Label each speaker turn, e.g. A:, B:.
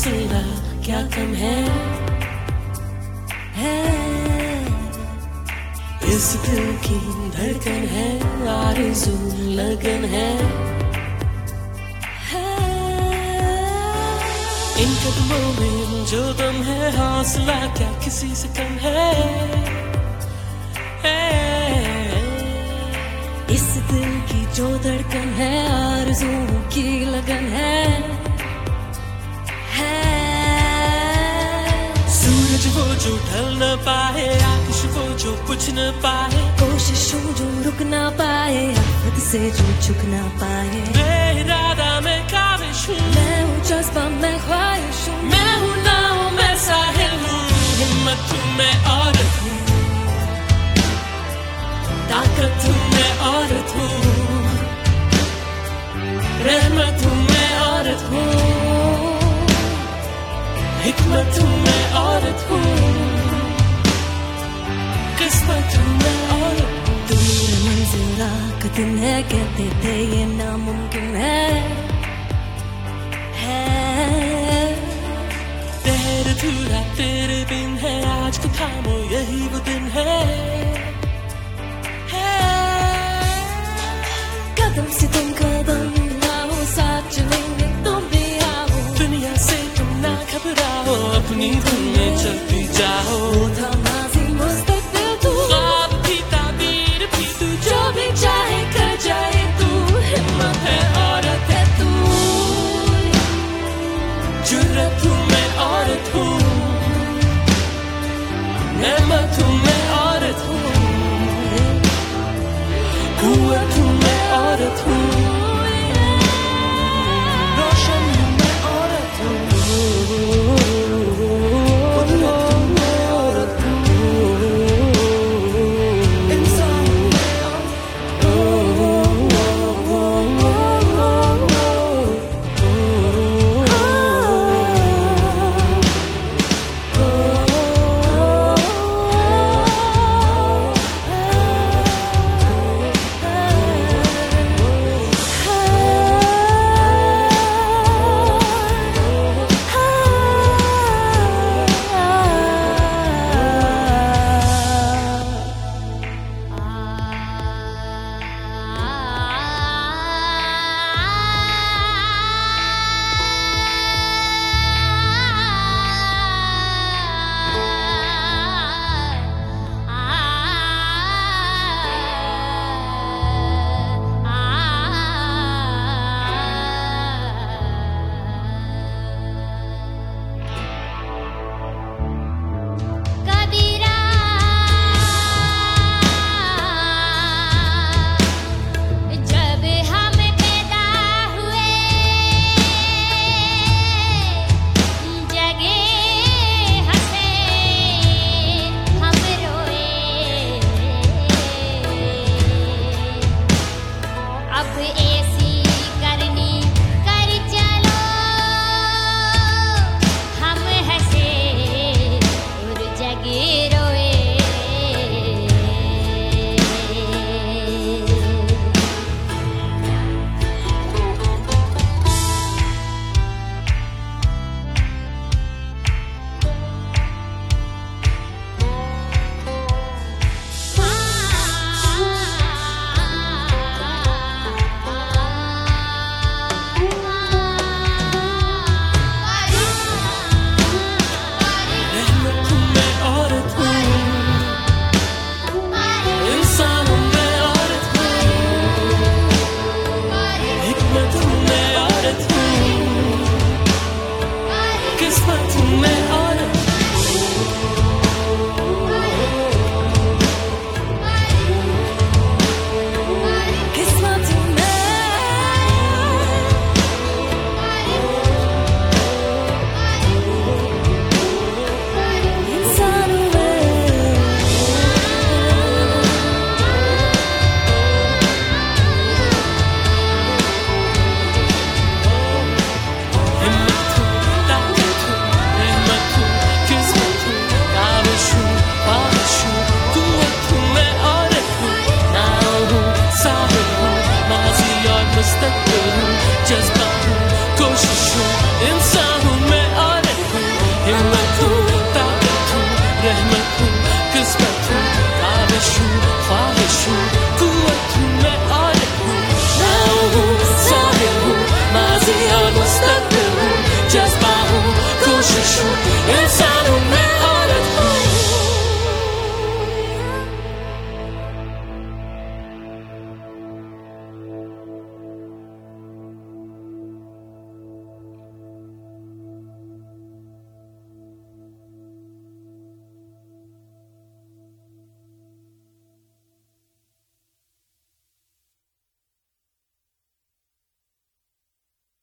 A: फासला क्या कम है इस दिल की धड़कन है, आरज़ू लगन है। इन कदमों में जो दम है, हौसला क्या किसी से कम है। इस दिल की जो धड़कन है, आरज़ू की लगन है। सूरज वो जो ढल न पाए, आकाश वो जो बुझ न पाए, कोशिशों जो रुक न पाए, आफत से जो झुक न पाए। बेइरादा मैं काबिश हूँ, मैं हूँ जज्बा मैं ख्वाहिश हूँ, मैं हूँ नाव मैं साहिल हूँ, हिम्मत हूँ मैं औरत हूँ, ताकत हूँ मैं औरत हूँ, रहमत हूँ मैं औरत हूँ, हिकमत हूँ मैं औरत हूँ, किस्मत हूँ मैं औरत हूँ। दूर मंजिल का दिन है, कहते थे ये नामुमकिन है। तेरे अधूरा तेरे बिन है, आज को थामो यही वो दिन है। कदम से तुम कदम मिलाओ, साथ चलेंगे तुम भी आओ, दुनिया से तुम ना घबराओ, अपनी धुन में चलती जाओ। था माज़ी मुस्तक़बिल तू, ख्वाब भी ताबीर भी तू, जो भी चाहे कर जाए तू, हिम्मत है औरत है तू, जुर्रत हूँ मैं औरत हूँ, मैं